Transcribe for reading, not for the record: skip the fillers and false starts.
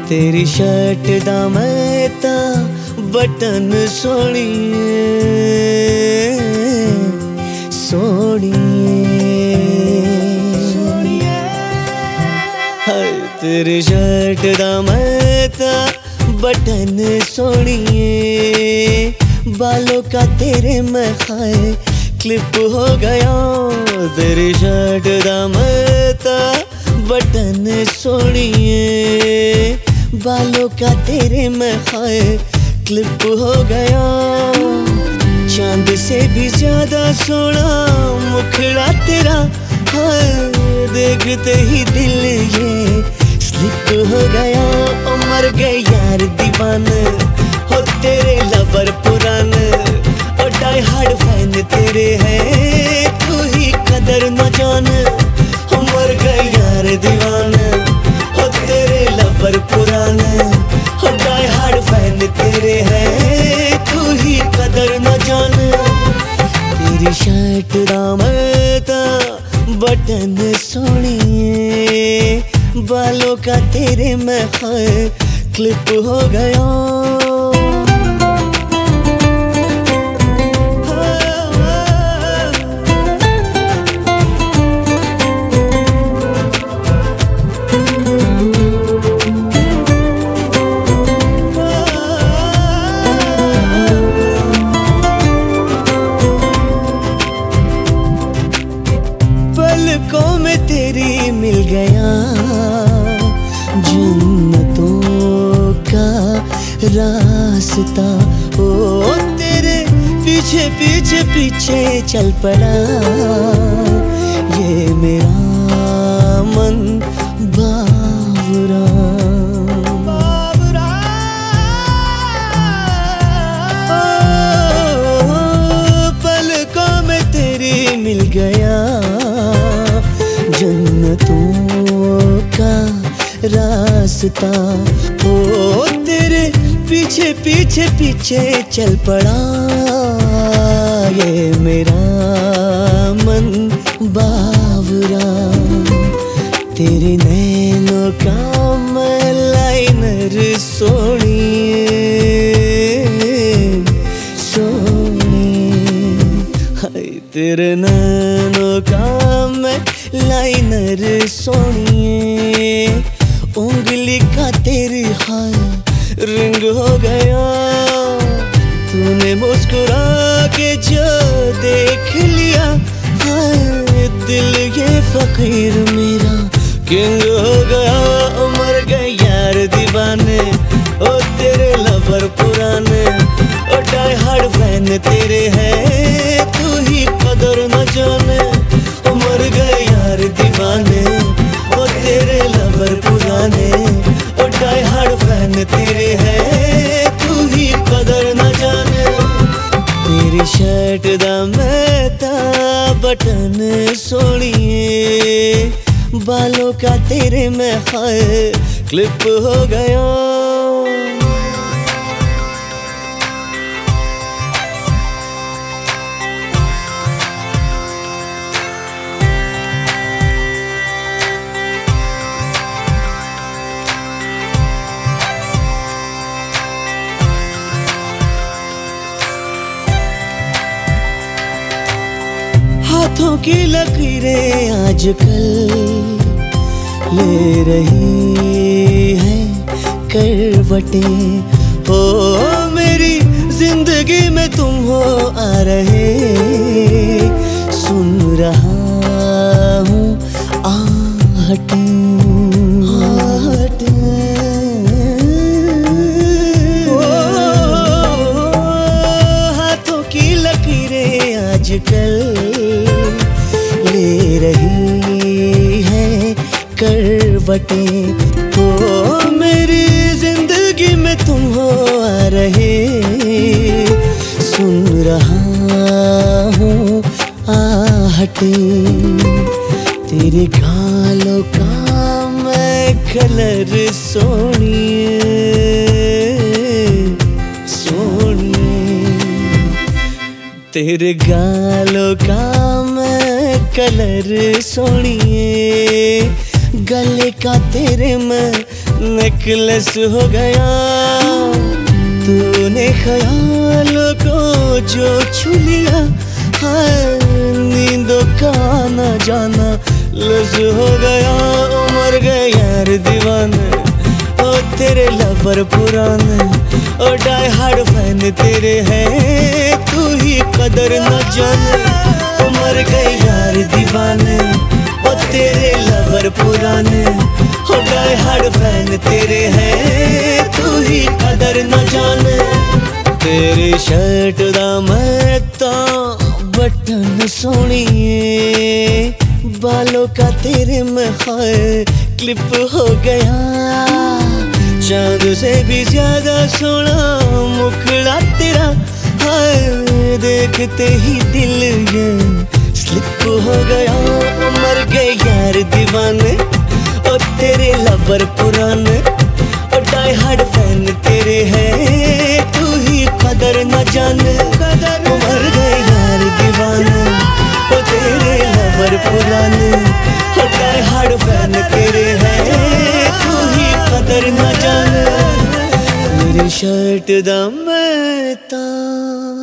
तेरी शर्ट दा मैं तां बटन सोहणीए सोहणीए हाय तेरी शर्ट दा मैं तां बटन सोहणीए बालों का तेरे मैं खाए क्लिप हो गया तेरी शर्ट दा मैं तां बटन सोहणीए बालों का तेरे मैं खाए क्लिप हो गया चांद से भी ज्यादा सोना मुखड़ा तेरा हाय देखते ही दिल ये स्लिप हो गया ओ मर गए यार दीवाने हो तेरे लवर पुराने ओ डाई हार्ड फैन तेरे हैं तू ही कदर न जाने हो मर गए यार दीवाने हो तेरे लवर पुराने हो डाई हार्ड फैन तेरे हैं तू ही कदर न जाने तेरी शर्ट दा मैं तां बटन सोहणीए बालों का तेरे मैं खाए क्लिप हो गया पलकों में तेरी मिल गया जन्नतों का रास्ता ओ तेरे पीछे पीछे पीछे चल पड़ा ये मेरा मन बावरा पलकों में तेरी मिल गया जन्नतों का रास्ता ओ तेरे पीछे पीछे पीछे चल पड़ा ये मेरा मन बावरा तेरे नैनों का मैं लाइनर सोहणीए सोहणीए हाय तेरे नैनों का मैं लाइनर सोहणीए उंगली का तेरी हाय रिंग हो गया तूने मुस्कुरा के जो देख लिया हाय दिल ये फकीर मेरा किंग हो गया मर गए यार दीवाने ओ तेरे लवर पुराने ओ डाई हार्ड फैन तेरे हैं तू ही कदर न जाने मर गए यार दीवाने ओ तेरे लवर पुराने ओ डाई हार्ड फैन तेरे हैं तू ही कदर न जाने तेरी शर्ट दा मैं तां बटन सोहणीए बालों का तेरे मैं खाए क्लिप हो गया हाथों की लकीरें आजकल ले रही है करवटें हो मेरी जिंदगी में तुम हो आ रहे सुन रहा हूँ आहटें हाथों की लकीरें आजकल ले रही है करवटें हो मेरी जिंदगी में तुम हो आ रहे सुन रहा हूँ आहटें तेरे गालों का मैं कलर सोहणीए सोहणीए तेरे गालों का मैं कलर सोहणीए गले का तेरे मैं नेकलेस हो गया तूने ख्यालों को जो छू लिया। नींदों का आना जाना लफ्ज हो गया। मर गए यार दीवाने ओ तेरे लवर पुराने ओ डाई हार्ड फैन तेरे हैं तू ही कदर न जाने। मर गए यार दीवाने ओ तेरे लवर पुराने ओ डाई हार्ड फैन तेरे हैं तू ही कदर न जाने। तेरी शर्ट दा मैं बटन सोनिए बालों का तेरे में क्लिप हो गया। चांद से भी ज्यादा सोना मुखड़ा तेरा देखते ही दिल ये स्लिप हो गया। मर गए यार दीवाने ओ तेरे लवर पुराने ओ डाई हार्ड फैन तेरे हैं तू ही कदर न जाने। मर गए यार दीवाने ओ तेरे लवर पुराने ओ डाई हार्ड फैन तेरे हैं तू ही कदर न जाने। मेरी शर्ट दा मैं